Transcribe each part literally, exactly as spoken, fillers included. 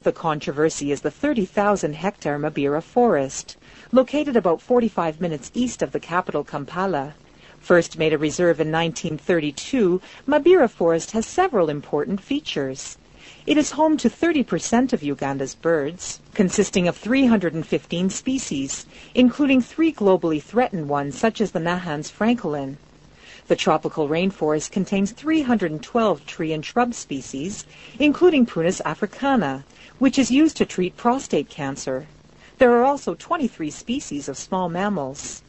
The controversy is the thirty thousand hectare Mabira forest, located about forty-five minutes east of the capital Kampala. First made a reserve in nineteen thirty-two, Mabira Forest has several important features. It is home to thirty percent of Uganda's birds, consisting of three hundred fifteen species, including three globally threatened ones such as the Nahans francolin. The tropical rainforest contains three hundred twelve tree and shrub species, including Prunus africana, which is used to treat prostate cancer. There are also twenty-three species of small mammals.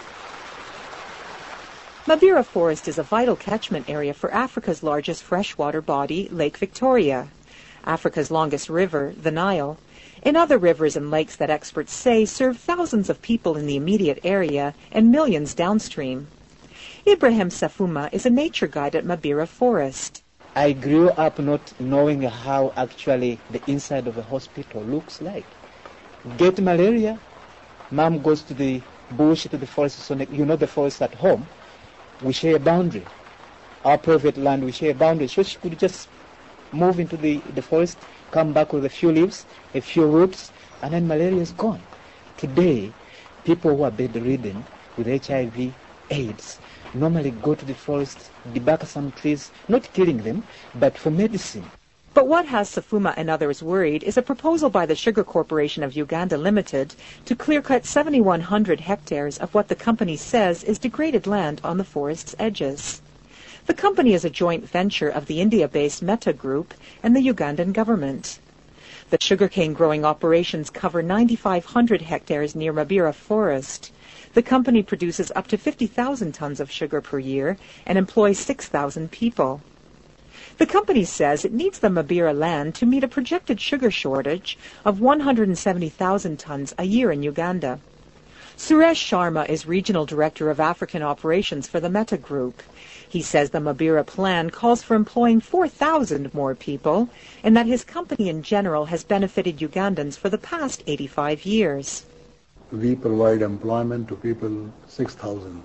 Mabira Forest is a vital catchment area for Africa's largest freshwater body, Lake Victoria, Africa's longest river, the Nile, and other rivers and lakes that experts say serve thousands of people in the immediate area and millions downstream. Ibrahim Safuma is a nature guide at Mabira Forest. I grew up not knowing how actually the inside of a hospital looks like. Get malaria, mom goes to the bush, to the forest, so you know the forest at home. We share a boundary. Our private land, we share a boundary. So she could just move into the, the forest, come back with a few leaves, a few roots, and then malaria is gone. Today, people who are bedridden with H I V, AIDS, normally go to the forest, debug some trees, not killing them, but for medicine. But what has Safuma and others worried is a proposal by the Sugar Corporation of Uganda Limited to clear-cut seven thousand one hundred hectares of what the company says is degraded land on the forest's edges. The company is a joint venture of the India-based Meta Group and the Ugandan government. The sugarcane growing operations cover nine thousand five hundred hectares near Mabira Forest. The company produces up to fifty thousand tons of sugar per year and employs six thousand people. The company says it needs the Mabira land to meet a projected sugar shortage of one hundred seventy thousand tons a year in Uganda. Suresh Sharma is Regional Director of African Operations for the Meta Group. He says the Mabira plan calls for employing four thousand more people and that his company in general has benefited Ugandans for the past eighty-five years. We provide employment to people, six thousand.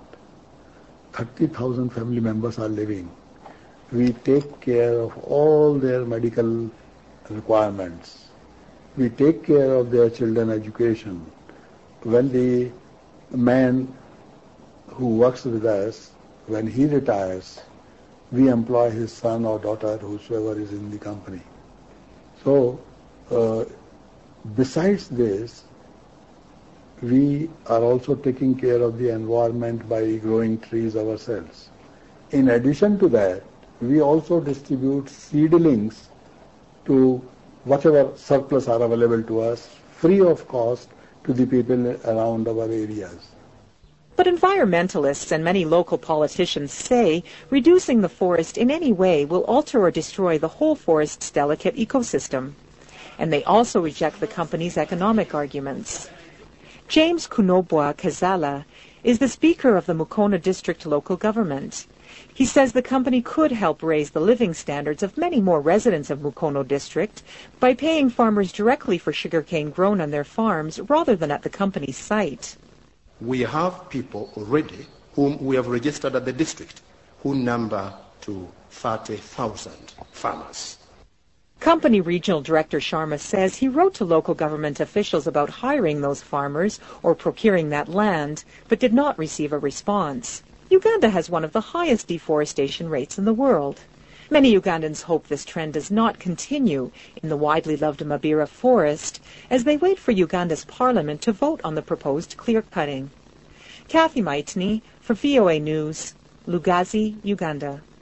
thirty thousand family members are living. We take care of all their medical requirements. We take care of their children education. When the man who works with us, when he retires, we employ his son or daughter, whosoever is in the company. So, uh, besides this, we are also taking care of the environment by growing trees ourselves. In addition to that, we also distribute seedlings to whatever surplus are available to us, free of cost to the people around our areas. But environmentalists and many local politicians say reducing the forest in any way will alter or destroy the whole forest's delicate ecosystem. And they also reject the company's economic arguments. James Kunobwa Kazala is the Speaker of the Mukono District local government. He says the company could help raise the living standards of many more residents of Mukono District by paying farmers directly for sugarcane grown on their farms rather than at the company's site. We have people already whom we have registered at the district who number to thirty thousand farmers. Company Regional Director Sharma says he wrote to local government officials about hiring those farmers or procuring that land, but did not receive a response. Uganda has one of the highest deforestation rates in the world. Many Ugandans hope this trend does not continue in the widely loved Mabira Forest as they wait for Uganda's parliament to vote on the proposed clear-cutting. Kathy Maitney for V O A News, Lugazi, Uganda.